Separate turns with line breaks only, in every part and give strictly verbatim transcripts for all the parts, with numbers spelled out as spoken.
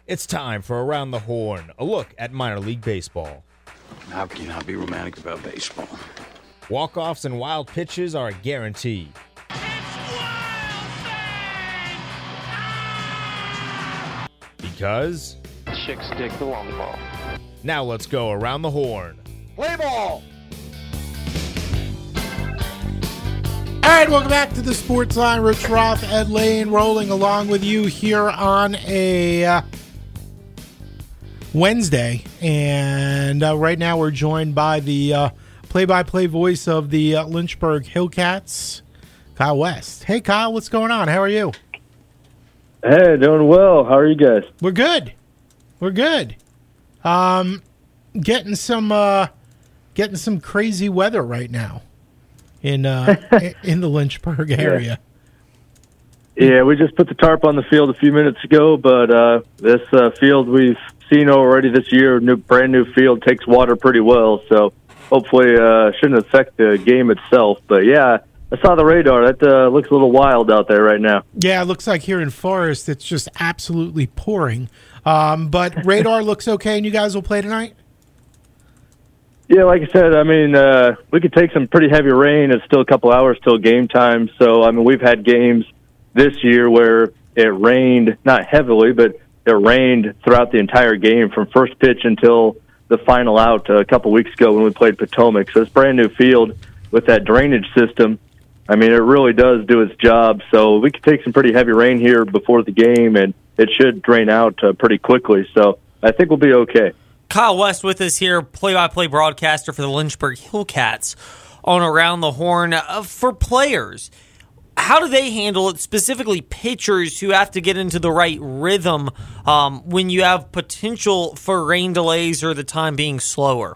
It's time for Around the Horn, a look at minor league baseball.
How can you not be romantic about baseball?
Walk-offs and wild pitches are a guarantee. Because
chicks dig the long ball.
Now let's go around the horn.
Play ball!
All right, welcome back to the Sports Line. Rich Roth, Ed Lane, rolling along with you here on a uh, Wednesday. And uh, right now we're joined by the uh, play-by-play voice of the uh, Lynchburg Hillcats, Kyle West. Hey, Kyle, what's going on? How are you?
Hey, doing well. How are you guys?
We're good. We're good. Um, getting some uh, getting some crazy weather right now in uh, in the Lynchburg area.
Yeah, we just put the tarp on the field a few minutes ago, but uh, this uh, field we've seen already this year, new brand new field, takes water pretty well, so hopefully uh, shouldn't affect the game itself. But yeah, I saw the radar. That uh, looks a little wild out there right now.
Yeah, it looks like here in Forest it's just absolutely pouring. Um, but radar looks okay, and you guys will play tonight?
Yeah, like I said, I mean, uh, we could take some pretty heavy rain. It's still a couple hours till game time. So, I mean, we've had games this year where it rained, not heavily, but it rained throughout the entire game from first pitch until the final out uh, a couple weeks ago when we played Potomac. So it's a brand new field with that drainage system. I mean, it really does do its job. So we could take some pretty heavy rain here before the game, and it should drain out uh, pretty quickly. So I think we'll be okay.
Kyle West with us here, play-by-play broadcaster for the Lynchburg Hillcats on Around the Horn. Uh, for players, how do they handle it, specifically pitchers who have to get into the right rhythm um, when you have potential for rain delays or the time being slower?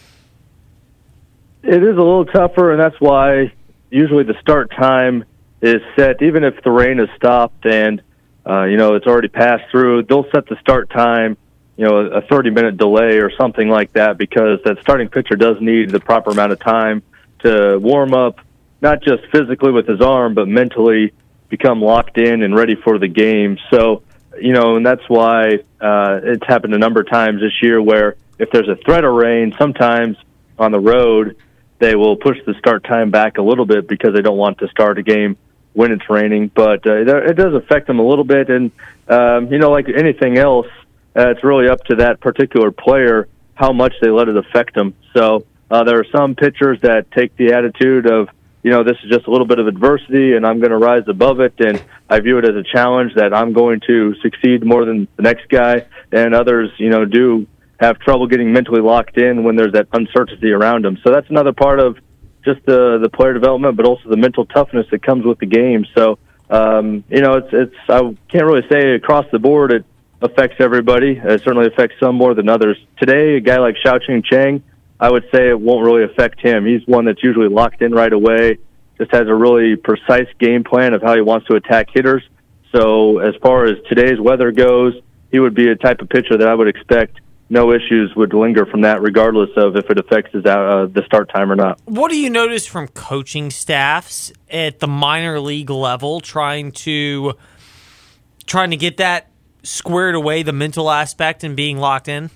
It is a little tougher, and that's why usually the start time is set, even if the rain has stopped and, uh, you know, it's already passed through. They'll set the start time, you know, a thirty-minute delay or something like that, because that starting pitcher does need the proper amount of time to warm up, not just physically with his arm, but mentally become locked in and ready for the game. So, you know, and that's why uh, it's happened a number of times this year where if there's a threat of rain, sometimes on the road, they will push the start time back a little bit because they don't want to start a game when it's raining. But uh, it does affect them a little bit. And, um, you know, like anything else, uh, it's really up to that particular player how much they let it affect them. So uh, there are some pitchers that take the attitude of, you know, this is just a little bit of adversity and I'm going to rise above it. And I view it as a challenge that I'm going to succeed more than the next guy. And others, you know, do have trouble getting mentally locked in when there's that uncertainty around them. So that's another part of just the the player development, but also the mental toughness that comes with the game. So, um, you know, it's, it's I can't really say across the board it affects everybody. It certainly affects some more than others. Today, a guy like Xiaoqing Chang, I would say it won't really affect him. He's one that's usually locked in right away, just has a really precise game plan of how he wants to attack hitters. So as far as today's weather goes, he would be a type of pitcher that I would expect no issues would linger from that, regardless of if it affects his, uh, the start time or not.
What do you notice from coaching staffs at the minor league level trying to trying to get that squared away, the mental aspect and being locked in?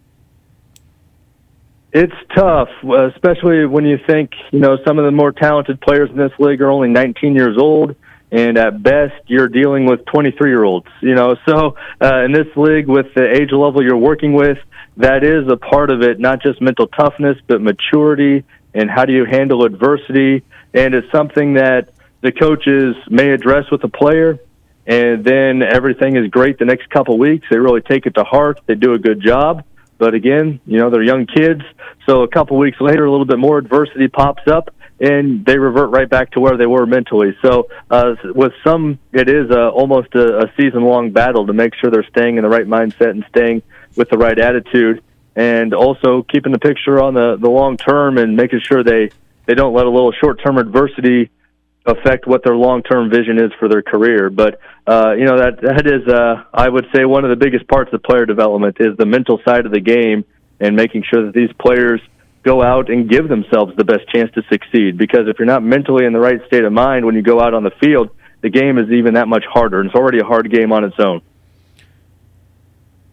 It's tough, especially when you think, you know, some of the more talented players in this league are only nineteen years old, and at best you're dealing with twenty-three-year-olds, you know. So uh, in this league, with the age level you're working with, that is a part of it, not just mental toughness, but maturity and how do you handle adversity. And it's something that the coaches may address with the player, and then everything is great the next couple weeks. They really take it to heart. They do a good job. But again, you know, they're young kids, so a couple weeks later, a little bit more adversity pops up, and they revert right back to where they were mentally. So uh, with some, it is uh, almost a, a season-long battle to make sure they're staying in the right mindset and staying with the right attitude, and also keeping the picture on the, the long term and making sure they, they don't let a little short-term adversity affect what their long-term vision is for their career. But, uh, you know, that that is, uh, I would say, one of the biggest parts of player development is the mental side of the game and making sure that these players go out and give themselves the best chance to succeed. Because if you're not mentally in the right state of mind when you go out on the field, the game is even that much harder, and it's already a hard game on its own.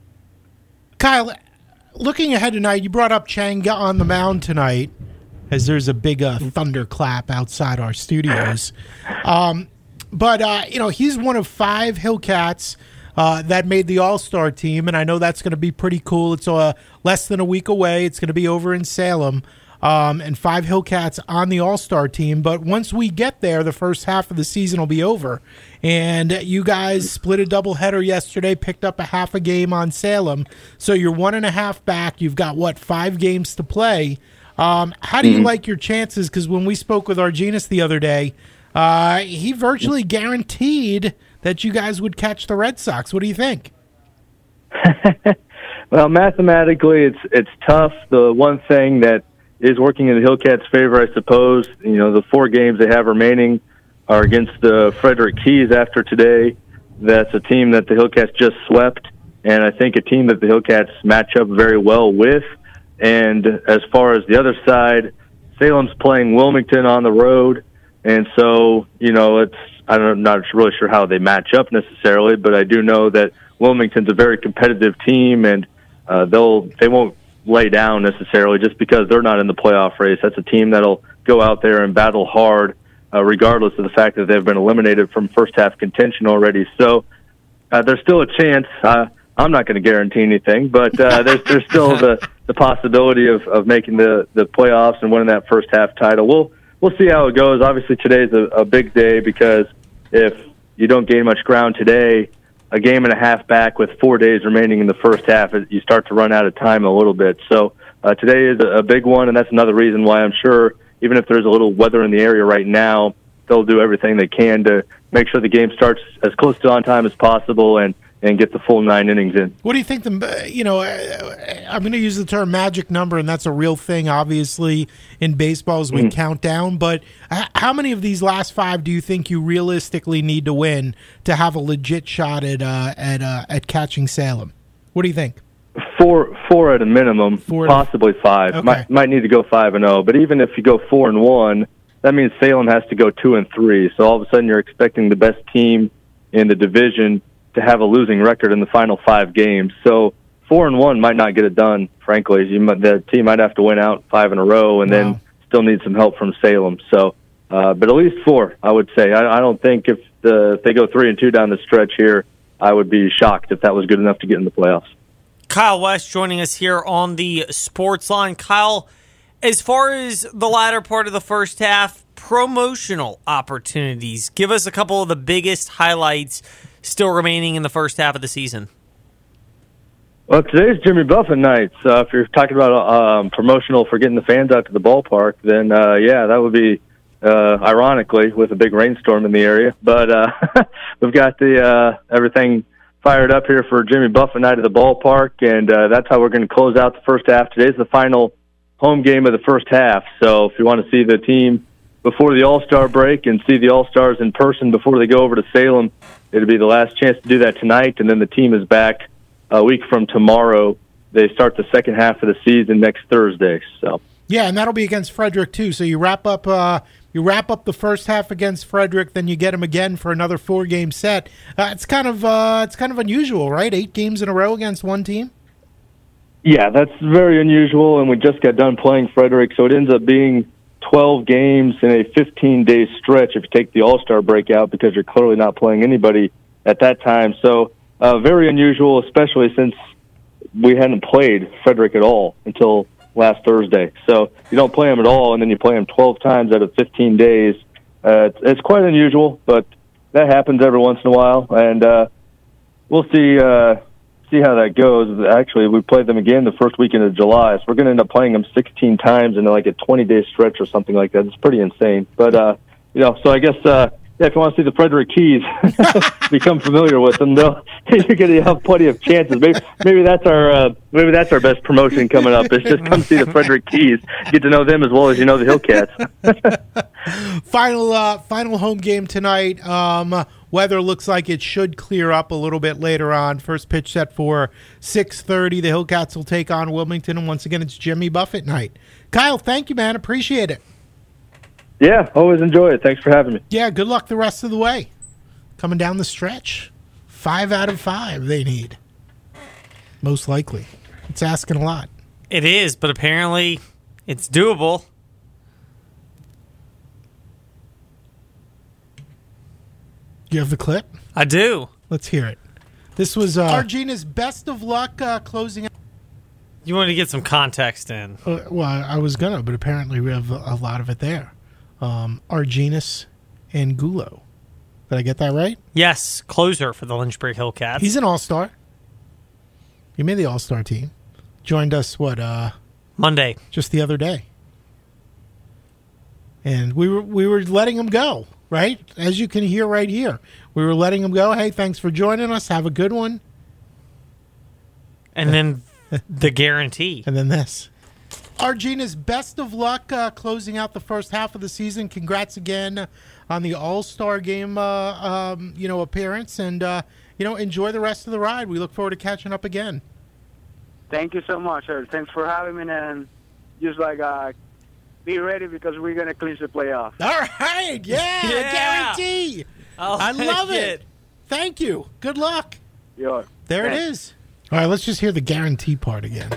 Kyle, looking ahead tonight, you brought up Chang on the mound tonight, as there's a big uh, thunderclap outside our studios. Um, but, uh, you know, he's one of five Hillcats uh, that made the All-Star team, and I know that's going to be pretty cool. It's uh, less than a week away. It's going to be over in Salem. Um, and five Hillcats on the All-Star team. But once we get there, the first half of the season will be over. And you guys split a doubleheader yesterday, picked up a half a game on Salem. So you're one and a half back. You've got, what, five games to play. Um, how do you mm-hmm. like your chances? Because when we spoke with Argenis the other day, uh, he virtually guaranteed that you guys would catch the Red Sox. What do you think?
Well, mathematically, it's it's tough. The one thing that is working in the Hillcats' favor, I suppose. You know, the four games they have remaining are against the Frederick Keys after today. That's a team that the Hillcats just swept, and I think a team that the Hillcats match up very well with. And as far as the other side, Salem's playing Wilmington on the road, and so, you know, it's I'm not really sure how they match up necessarily, but I do know that Wilmington's a very competitive team, and uh, they'll they won't lay down necessarily just because they're not in the playoff race. That's a team that'll go out there and battle hard, uh, regardless of the fact that they've been eliminated from first half contention already. So uh, there's still a chance. Uh, I'm not going to guarantee anything, but uh, there's there's still the, the possibility of, of making the, the playoffs and winning that first half title. We'll we'll see how it goes. Obviously, today's a, a big day because if you don't gain much ground today, a game and a half back with four days remaining in the first half, you start to run out of time a little bit. So uh, today is a big one, and that's another reason why I'm sure, even if there's a little weather in the area right now, they'll do everything they can to make sure the game starts as close to on time as possible and, and get the full nine innings in.
What do you think the, you know, I'm going to use the term magic number, and that's a real thing, obviously, in baseball as we mm-hmm. count down, but how many of these last five do you think you realistically need to win to have a legit shot at uh, at uh, at catching Salem? What do you think?
Four, four at a minimum, four possibly to... five. Okay. Might, might need to go five and zero, but even if you go four and one, that means Salem has to go two and three. So all of a sudden, you're expecting the best team in the division to have a losing record in the final five games. So four and one might not get it done. Frankly, you might, the team might have to win out five in a row, and wow. then still need some help from Salem. So, uh, but at least four, I would say. I, I don't think if, the, if they go three and two down the stretch here, I would be shocked if that was good enough to get in the playoffs.
Kyle West joining us here on the Sports Line. Kyle, as far as the latter part of the first half, promotional opportunities. Give us a couple of the biggest highlights still remaining in the first half of the season.
Well, today's Jimmy Buffett night. So if you're talking about um, promotional for getting the fans out to the ballpark, then uh, yeah, that would be uh, ironically with a big rainstorm in the area. But uh, we've got the uh, everything fired up here for Jimmy Buffett night at the ballpark, and uh, that's how we're going to close out the first half. Today's the final home game of the first half. So if you want to see the team before the All-Star break and see the All-Stars in person before they go over to Salem, it'll be the last chance to do that tonight, and then the team is back a week from tomorrow. They start the second half of the season next Thursday. So
yeah, and that'll be against Frederick too. So you wrap up uh, you wrap up the first half against Frederick, then you get them again for another four game set. Uh, it's kind of uh, it's kind of unusual, right? Eight games in a row against one team.
Yeah, that's very unusual, and we just got done playing Frederick, so it ends up being twelve games in a fifteen day stretch if you take the All-Star break out, because you're clearly not playing anybody at that time. So uh, very unusual, especially since we hadn't played Frederick at all until last Thursday. So you don't play them at all, and then you play them twelve times out of fifteen days. Uh, it's, it's quite unusual, but that happens every once in a while, and uh, we'll see uh, see how that goes. Actually, we played them again the first weekend of July, so we're going to end up playing them sixteen times in like a twenty day stretch or something like that. It's pretty insane. But, uh, you know, so I guess, uh, yeah, if you want to see the Frederick Keys, become familiar with them, they'll, you're going to have plenty of chances. Maybe, maybe that's our, uh, maybe that's our best promotion coming up. Is just come see the Frederick Keys, get to know them as well as you know the Hillcats.
final, uh, final home game tonight. Um, weather looks like it should clear up a little bit later on. First pitch set for six thirty. The Hillcats will take on Wilmington, and once again, it's Jimmy Buffett night. Kyle, thank you, man. Appreciate it.
Yeah, always enjoy it. Thanks for having me.
Yeah, good luck the rest of the way. Coming down the stretch. Five out of five they need. Most likely. That's asking a lot.
It is, but apparently it's doable.
You have the clip?
I do.
Let's hear it. This was uh, Argina's best of luck uh, closing out.
You want to get some context in.
Uh, well, I was going to, but apparently we have a, a lot of it there. Um, Arginas and Gulo. Did I get that right?
Yes, closer for the Lynchburg Hillcats.
He's an all-star. He made the all-star team. Joined us, what, uh...
Monday.
Just the other day. And we were we were letting him go, right? As you can hear right here. We were letting him go. Hey, thanks for joining us. Have a good one.
And then the guarantee.
And then this. Argina's best of luck uh, closing out the first half of the season. Congrats again on the All-Star Game, uh, um, you know, appearance, and uh, you know, enjoy the rest of the ride. We look forward to catching up again.
Thank you so much, sir. Thanks for having me, and just like uh, be ready because we're gonna clinch the playoff.
All right, yeah,
Yeah.
guarantee.
I'll
I love
take
it. Thank you. Good luck.
Yeah.
There it
Thanks.
is. All right, let's just hear the guarantee part again.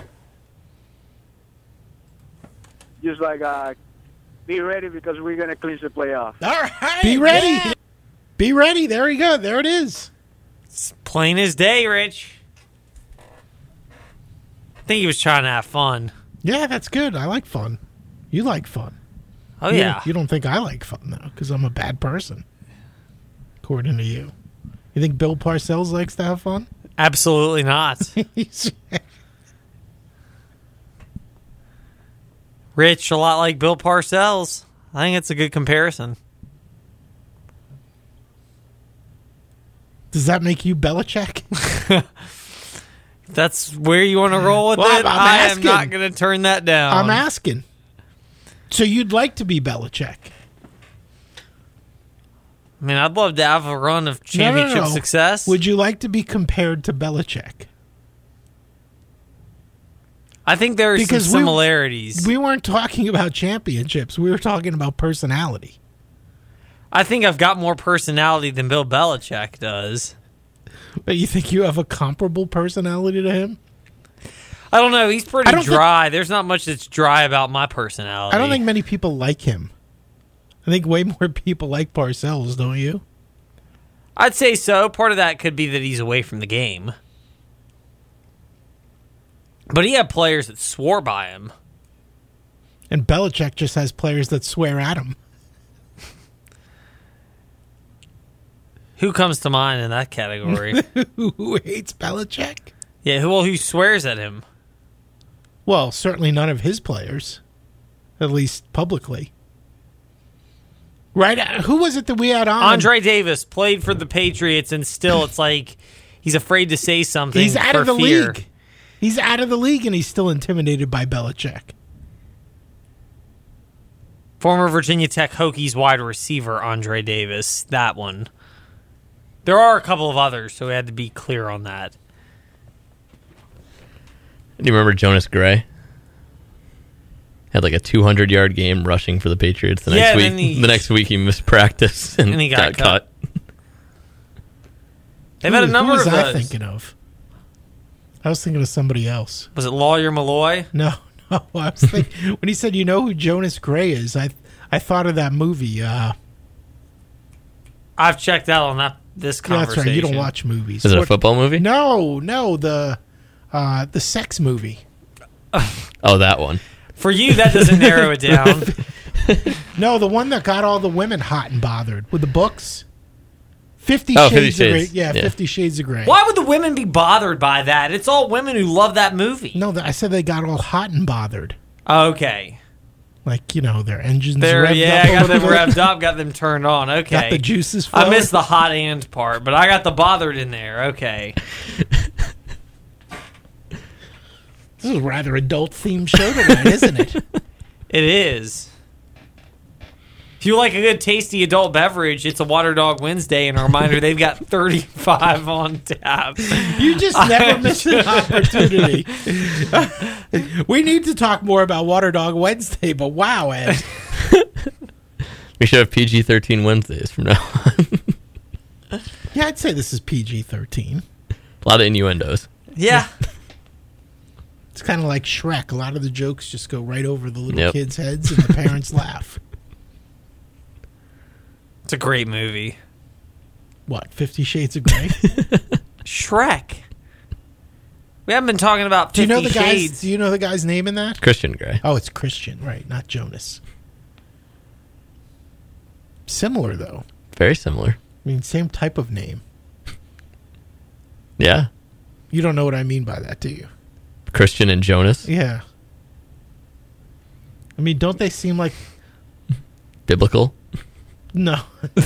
Just like uh, be ready because we're gonna clinch the playoff.
All right, be ready.
yeah.
Be ready. There you go. There it is.
It's plain as day, Rich. I think he was trying to have fun.
Yeah, that's good. I like fun. You like fun.
Oh,
You
yeah.
don't- You don't think I like fun, though, because I'm a bad person, according to you. You think Bill Parcells likes to have fun?
Absolutely not.
He's-
Rich, a lot like Bill Parcells. I think it's a good comparison.
Does that make you Belichick?
That's where you want to roll with
Well,
it.
I'm
I am
asking.
not going to turn that down.
I'm asking. So you'd like to be Belichick?
I mean, I'd love to have a run of championship
No, no, no.
success.
Would you like to be compared to Belichick?
I think there are
Because
some
we-
similarities.
We weren't talking about championships. We were talking about personality.
I think I've got more personality than Bill Belichick does.
But you think you have a comparable personality to him?
I don't know. He's
I
pretty
don't think-
dry. There's not much that's dry about my personality.
I don't think many people like him. I think way more people like Parcells, don't you?
I'd say so. Part of that could be that he's away from the game. But he had players that swore by him.
And Belichick just has players that swear at him.
Who comes to mind in that category?
Who hates Belichick?
Yeah, who well, who swears at him?
Well, certainly none of his players, at least publicly. Right? uh, Who was it that we had on?
Andre Davis played for the Patriots, and still it's like he's afraid to say something.
He's out
for
of the
fear.
league. He's out of the league, and he's still intimidated by Belichick.
Former Virginia Tech Hokies wide receiver Andre Davis. That one. There are a couple of others, so we had to be clear on that.
Do you remember Jonas Gray? Had like a two hundred yard game rushing for the Patriots. The
Yeah,
next
then
week,
he-
the next week he missed practice and,
And he got
got,
cut.
cut.
They've had a
Who-
number
who was
of
I
those.
thinking of? I was thinking of somebody else.
Was it Lawyer Malloy?
No, no. I was thinking when he said, "You know who Jonas Gray is?" I, I thought of that movie. Uh,
I've checked out on that this
yeah,
conversation.
that's right. You don't watch movies.
Is it a
What-
football movie?
No, no. The uh, the sex movie.
Oh, that one.
For you, that doesn't narrow it down.
No, the one that got all the women hot and bothered with the books. Fifty
Oh,
Shades
Fifty
of Grey.
Shades.
Yeah,
Yeah.
Fifty Shades of Grey.
Why would the women be bothered by that? It's all women who love that movie.
No, I said they got all hot and bothered.
Okay.
Like, you know, their engines
There,
revved
yeah,
up a
got them
little bit.
revved up, got them turned on. Okay.
Got the juices
I
flowing.
missed the hot and part, but I got the bothered in there. Okay.
This is a rather adult-themed show tonight, isn't it?
It is. If you like a good tasty adult beverage, it's a Water Dog Wednesday, and a reminder they've got thirty-five on tap.
You just never miss an opportunity. We need to talk more about Water Dog Wednesday, but wow, Ed.
We should have P G thirteen Wednesdays from now on.
Yeah, I'd say this is P G thirteen.
A lot of innuendos.
Yeah.
It's kind of like Shrek. A lot of the jokes just go right over the little
Yep.
kids' heads, and the parents laugh.
It's a great movie.
What, Fifty Shades of Grey?
Shrek. We haven't been talking about
Do you
Fifty
know the guy's?
Shades.
Do you know the guy's name in that?
Christian Grey.
Oh, it's Christian, right? Not Jonas. Similar though.
Very similar.
I mean, same type of name.
Yeah.
You don't know what I mean by that, do you?
Christian and Jonas.
Yeah. I mean, don't they seem like
Biblical.
no?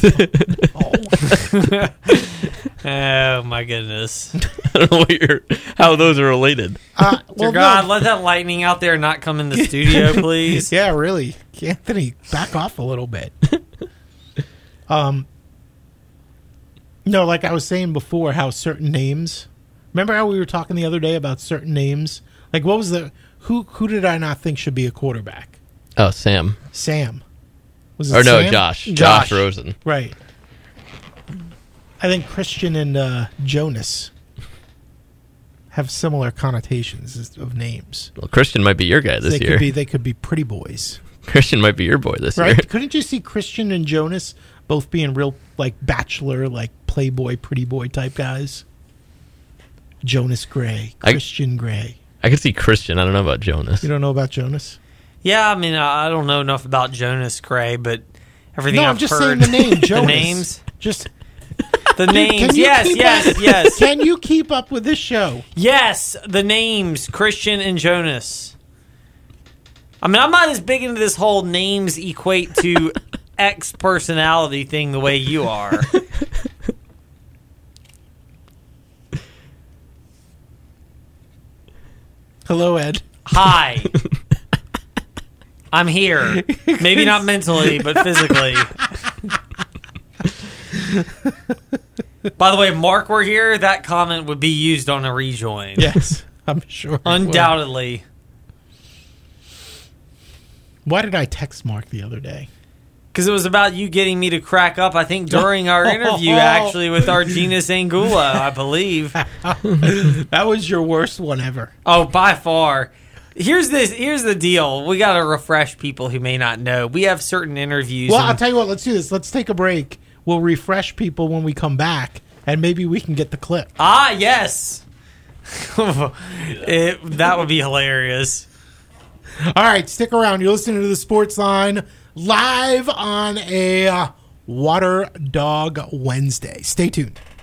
Oh my goodness!
I don't know what you're, how those are related.
Uh,
Dear
well,
God,
no.
let that lightning out there not come in the studio, please.
Yeah, really, Anthony, back off a little bit. um, no, like I was saying before, how certain names. Remember how we were talking the other day about certain names? Like, what was the who? Who did I not think should be a quarterback?
Oh, Sam.
Sam. Was it
Or no,
Sam?
Josh. Josh Rosen.
Right. I think Christian and uh, Jonas have similar connotations as- of names.
Well, Christian might be your guy this
they
year.
could be they could be pretty boys,
Christian might be your boy this
right?
year.
Couldn't you see Christian and Jonas both being real like bachelor, like playboy, pretty boy type guys? Jonas Gray,
I-
Christian Gray.
I could see Christian. I don't know about Jonas.
You don't know about Jonas?
Yeah, I mean, I I don't know enough about Jonas Gray, but everything
No,
I've
I'm just
heard,
saying the name. Jonas.
the names,
Just
the
Dude,
names.
can you
Yes,
keep
yes,
up-
yes,
Can you keep up with this show?
yes. The names, Christian and Jonas. I mean, I'm not as big into this whole names equate to X personality thing the way you are.
Hello, Ed.
Hi. I'm here. Maybe not mentally, but physically. By the way, if Mark were here, that comment would be used on a rejoin.
Yes, I'm sure. it will.
Undoubtedly.
Why did I text Mark the other day?
Because it was about you getting me to crack up, I think, during our interview, actually, with our Genus Angula, I believe.
That was your worst one ever.
Oh, by far. Here's this. Here's the deal. We got to refresh people who may not know. We have certain interviews.
Well,
and-
I'll tell you what. Let's do this. Let's take a break. We'll refresh people when we come back, and maybe we can get the clip.
Ah, yes. it, that would be hilarious.
All right, stick around. You're listening to the Sports Line live on a uh, Water Dog Wednesday. Stay tuned.